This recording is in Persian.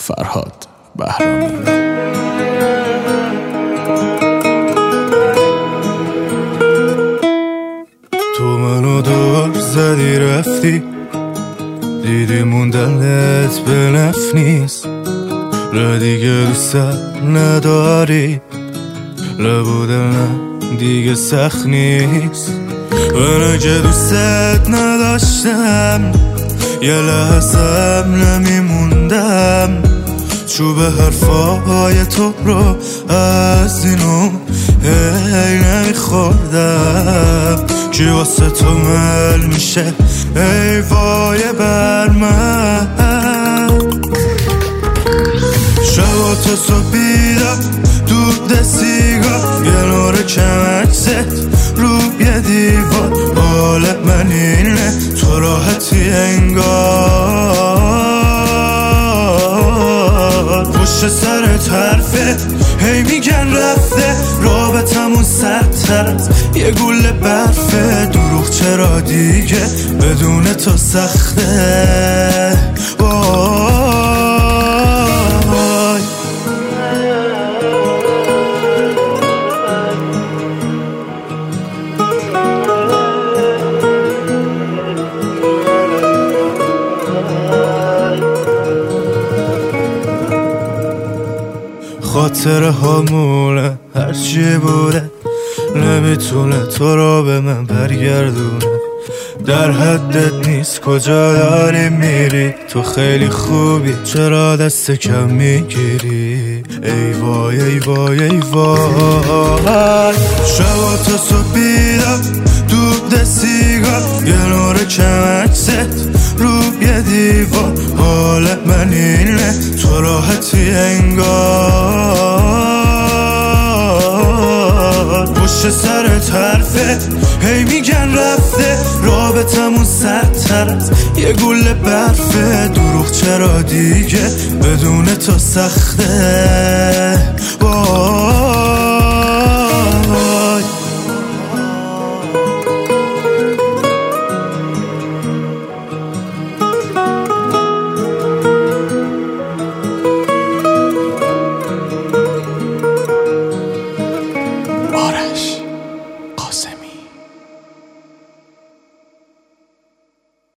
فرهاد بهرامی. تو منو دور زدی رفتی، دیدی موندنت به نفع نیست، نه دیگه دوست نداری، نبودن دیگه سخت نیست. من اگه دوستت نداشتم یه لحظم نمیموندم، چوب حرفای تو رو از اینو هی نمیخوردم. کی واسه تو مل میشه ای وای بر من، شب تا صبح بیدار دود سیگار، یه نور کمک زد روی دیوار، حال من اینه تو راحتی انگار، پشت سرت حرفه هی میگن رفته، رابطمون سردتر از یه گوله برفه، دروغ چرا دیگه بدون تو سخته. خاطره هامونه هرچی بوده نمیتونه تو رو به من برگردونه، در حدت نیست کجا داری میری، تو خیلی خوبی چرا دست کم میگیری، ای وای ای وای ای وای. شب تا صبح بیدار دود سیگار، یه نور کمک زد روی دیوار، حال من اینه تو راحتی انگار، پشت سرت حرفه هی میگن رفته، رابطمون سردتر از یه گوله برفه، دروغ چرا دیگه بدون تو سخته.